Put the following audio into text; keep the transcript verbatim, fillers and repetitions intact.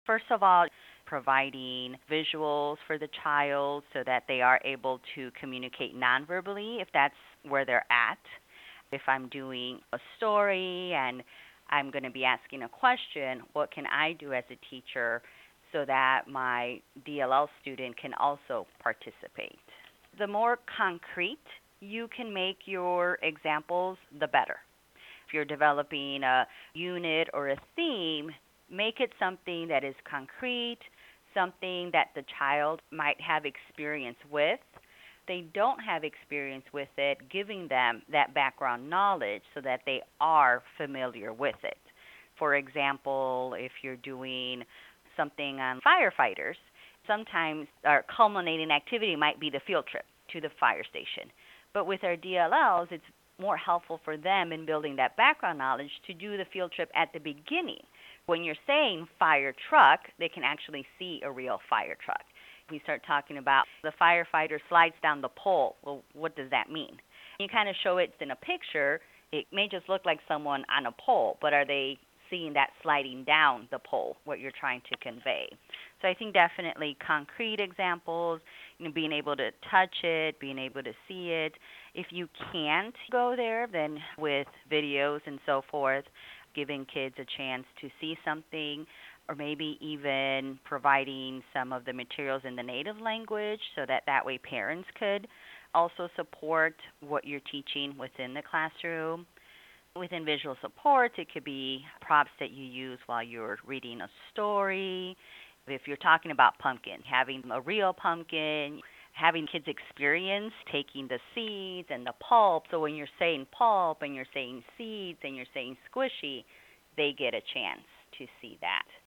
First of all, providing visuals for the child so that they are able to communicate nonverbally if that's where they're at. If I'm doing a story and I'm going to be asking a question, what can I do as a teacher so that my D L L student can also participate? The more concrete you can make your examples, the better. If you're developing a unit or a theme, make it something that is concrete, something that the child might have experience with. They don't have experience with it, giving them that background knowledge so that they are familiar with it. For example, if you're doing something on firefighters, sometimes our culminating activity might be the field trip to the fire station. But with our D L Ls, it's more helpful for them in building that background knowledge to do the field trip at the beginning. When you're saying fire truck, they can actually see a real fire truck. We start talking about the firefighter slides down the pole. Well, what does that mean? You kind of show it in a picture. It may just look like someone on a pole, but are they seeing that sliding down the pole, what you're trying to convey? So I think definitely concrete examples, you know, being able to touch it, being able to see it. If you can't go there, then with videos and so forth, giving kids a chance to see something, or maybe even providing some of the materials in the native language so that that way parents could also support what you're teaching within the classroom. Within visual support, it could be props that you use while you're reading a story. If you're talking about pumpkin, having a real pumpkin, having kids experience taking the seeds and the pulp. So when you're saying pulp and you're saying seeds and you're saying squishy, they get a chance to see that.